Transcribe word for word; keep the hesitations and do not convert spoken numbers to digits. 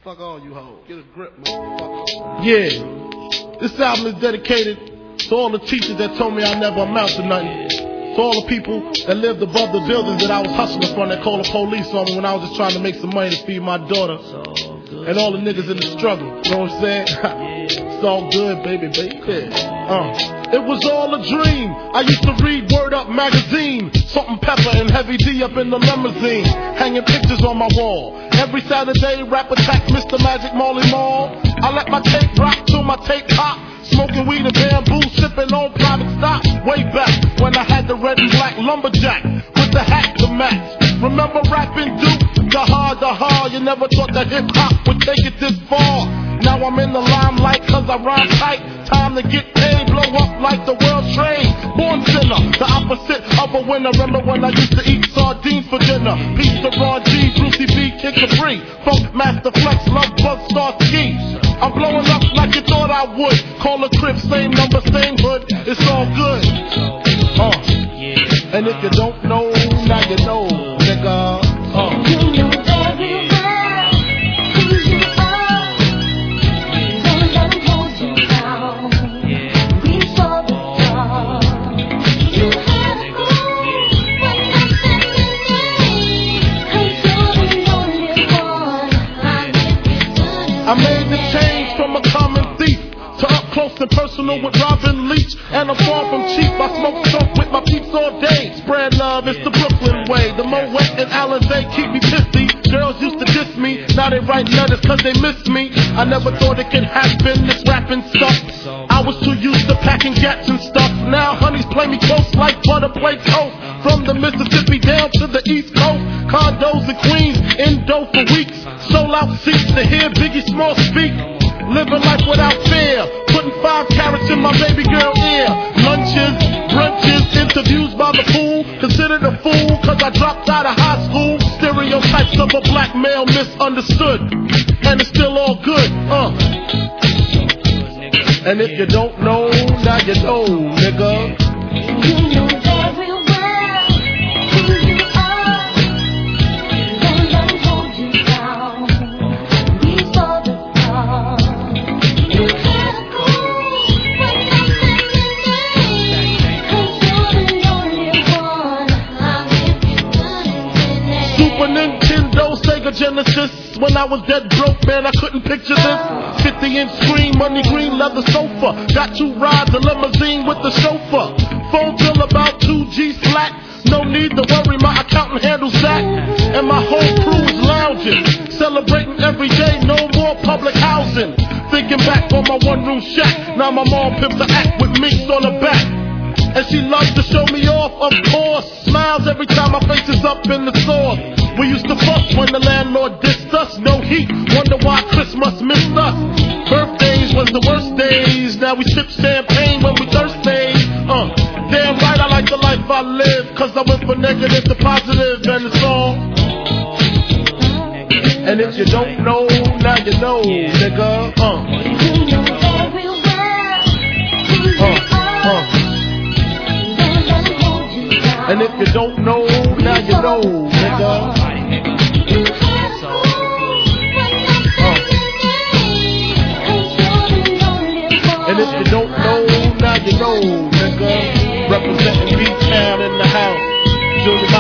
Fuck all you hoes. Get a grip, motherfucker. Yeah. This album is dedicated to all the teachers that told me I never amount to nothing. To all the people that lived above the buildings that I was hustling from that called the police on me when I was just trying to make some money to feed my daughter. And all the niggas in the struggle. You know what I'm saying? It's all good, baby, baby. Uh. It was all a dream. I used to read Word Up magazine. Salt and Pepper and Heavy D up in the limousine. Hanging pictures on my wall. Every Saturday, rap attack Mister Magic Marley Marl. I let my tape rock till my tape pop. Smoking weed and bamboo, sipping on private stock. Way back when I had the red and black lumberjack with the hat to match. Remember rapping Duke? The hard, the hard. You never thought that hip hop would take it this far. Now I'm in the limelight cause I rhyme tight. Time to get paid, blow up like the world trade. Born sinner, the opposite of a winner. Remember when I used to eat sardines for dinner? Peace to Ron G, Brucey B, Kid Capri, Funk Master Flex, Love Buzz Star Ski. I'm blowing up like you thought I would. Call a crib, same number, same hood. It's all good. Uh. And if you don't know, now you know, nigga. Uh. I made the change from a common thief to up close and personal with Robin Leach. And I'm far from cheap. I smoke dope with my peeps all day. Spread love, it's the Brooklyn way. The Moet and Alizé keep me pissy. Girls used to diss me, now they write letters cause they miss me. I never thought it could happen, this rapping stuff. I was too used to packing gats and stuff. Now honeys play me close like butter play toast. From the Mississippi down to the East Coast. Condos in Queens, in dough for weeks. Sold out seats to hear Biggie Small speak. Living life without fear. Putting five carats in my baby girl ear. Lunches, brunches, interviews by the pool. Considered a fool cause I dropped out of high school. Stereotypes of a black male misunderstood. And it's still all good, uh. And if you don't know, now you know, nigga. You know very well. Nintendo, Sega Genesis. When I was dead broke, man, I couldn't picture this. fifty inch screen, money green leather sofa. Got two rides, a limousine with the chauffeur. Phone bill about two G's flat. No need to worry, my accountant handles that. And my whole crew is lounging, celebrating every day, no more public housing. Thinking back on my one room shack. Now my mom pimps the act with minks on her back. And she loves to show me off, of course. Smiles every time my face is up in the sauce. We used to fuss when the landlord dissed us. No heat, wonder why Christmas missed us. Birthdays was the worst days. Now we sip champagne when we thirsty. Uh, damn right I like the life I live. Cause I went from negative to positive and it's all. And if you don't know, now you know, nigga. Uh. Uh, uh. And if you don't know, now you know, nigga. Uh. And if you don't know, now you know, nigga. Representing B-Town in the house. Junior